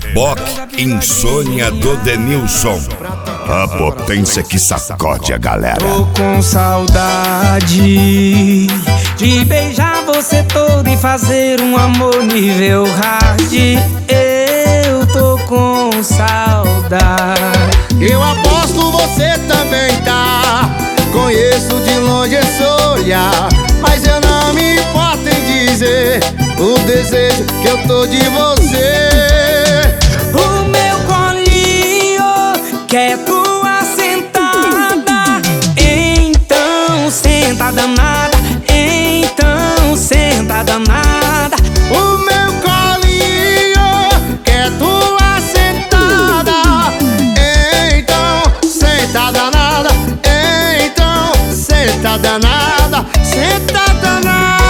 Reboque Insônia do Denilson. A potência que sacode a galera. Tô com saudade de beijar você todo e fazer um amor nível hard. Eu tô com saudade. Eu aposto você também tá. Conheço de longe esse olhar, mas eu não me importo em dizer o desejo que eu tô de você. O meu colinho quer tua sentada, então senta danada, então senta danada. O meu colinho quer tua sentada, então senta danada, então senta danada, senta danada.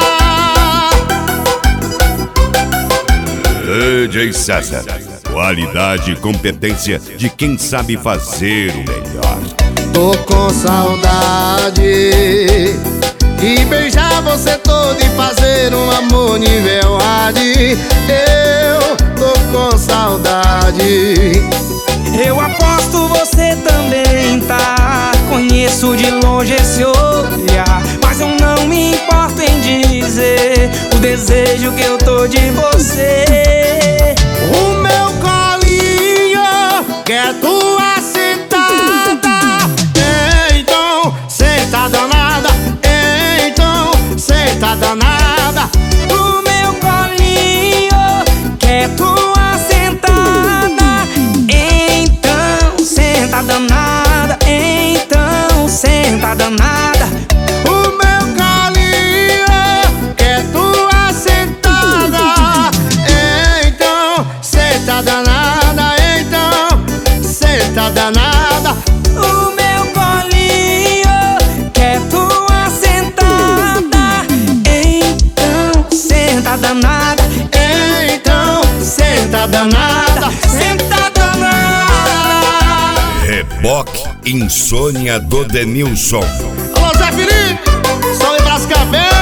DJ César, qualidade e competência de quem sabe fazer o melhor. Tô com saudade de beijar você todo e fazer um amor nível hard. Eu tô com saudade. Eu aposto você também tá. Conheço de longe esse olhar, mas eu não me importo em dizer o desejo que eu tô de você. O meu colinho quer tua sentada, então senta danada, então senta danada. O meu colinho quer tua sentada, então senta danada, então senta danada. O meu colinho quer tua sentada, então senta danada, então senta danada. O meu colinho quer tua sentada, então senta danada, Então senta danada, senta danada. Reboque Insônia do Denilson. Alô, Zé Felipe, só em Brascavel.